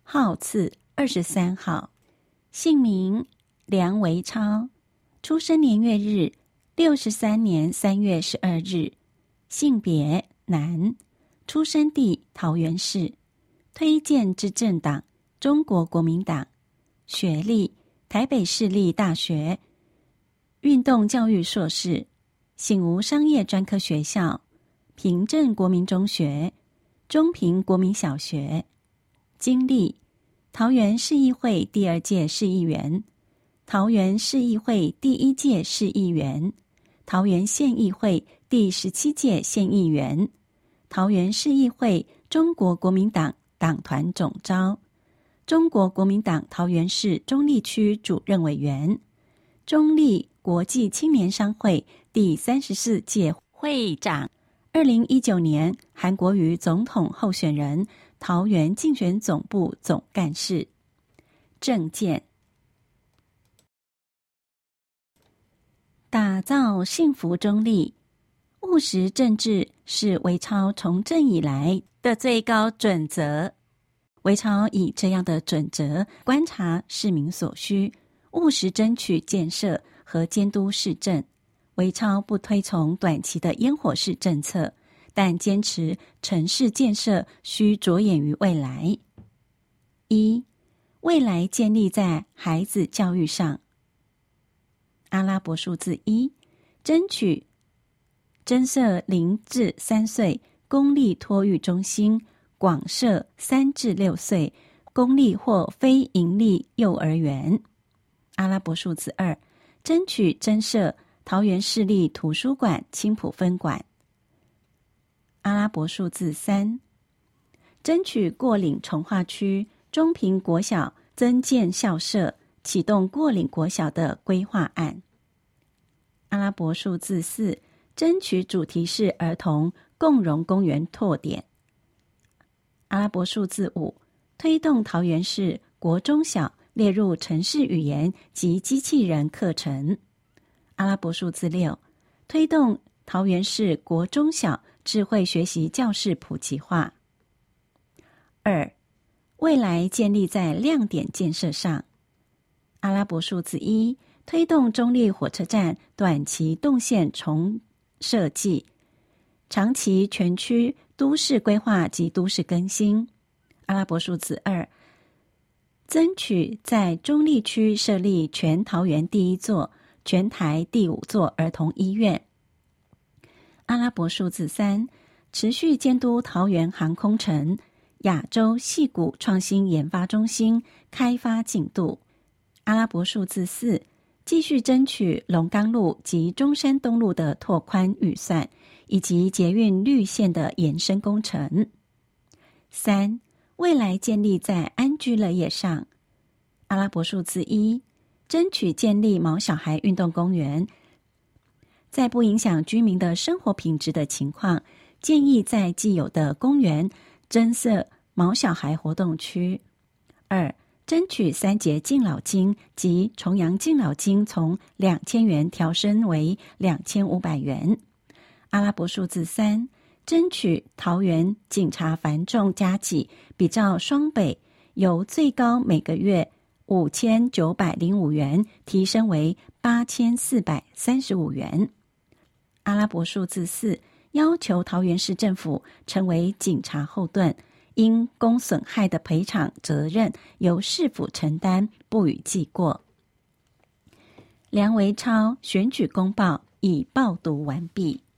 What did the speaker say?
号次23号，姓名梁维超，出生年月日63年3月12日，性别男，出生地桃园市，推荐之政党中国国民党，学历台北市立大学运动教育硕士，醒吾商业专科学校、平镇国民中学、中平国民小学。经历桃园市议会第2届市议员，桃园市议会第1届市议员，桃园县议会第17届县议员，桃园市议会中国国民党党团总召，中国国民党桃园市中坜区主任委员，中坜国际青年商会第34届会长，2019年韩国瑜总统候选人，桃园竞选总部总干事。政见：打造幸福中坜，务实政治是维超从政以来的最高准则。维超以这样的准则观察市民所需，务实争取建设和监督市政。维超不推崇短期的烟火式政策，但坚持城市建设需着眼于未来。1. 未来建立在孩子教育上。阿拉伯数字1，争取增设0至3岁公立托育中心，广设3至6岁公立或非营利幼儿园。阿拉伯数字2，争取增设桃园市立图书馆青埔分馆。阿拉伯数字3，争取过岭重划区中平国小增建校舍，启动过岭国小的规划案。阿拉伯数字4，争取主题式儿童共融公园拓点。阿拉伯数字5，推动桃园市国中小列入程式语言及机器人课程。阿拉伯数字6，推动桃园市国中小智慧学习教室普及化。2. 未来建立在亮点建设上。阿拉伯数字1，推动中坜火车站短期动线重设计，长期全区都市规划及都市更新。阿拉伯数字2，争取在中坜区设立全桃园第1座、全台第5座儿童医院。阿拉伯数字3，持续监督桃园航空城亚洲矽谷创新研发中心开发进度。阿拉伯数字4，继续争取龙岗路及中山东路的拓宽预算，以及捷运绿线的延伸工程。3. 未来建立在安居乐业上。阿拉伯数字1，争取建立毛小孩运动公园，在不影响居民的生活品质的情况，建议在既有的公园增设毛小孩活动区。2. 争取3节敬老金及重阳敬老金从2000元调升为2500元。阿拉伯数字3，争取桃园警察繁重加给比照双北，由最高每个月5905元提升为8435元。阿拉伯数字4，要求桃园市政府成为警察后盾，因公损害的赔偿责任由市府承担，不予记过。梁维超选举公报已报读完毕。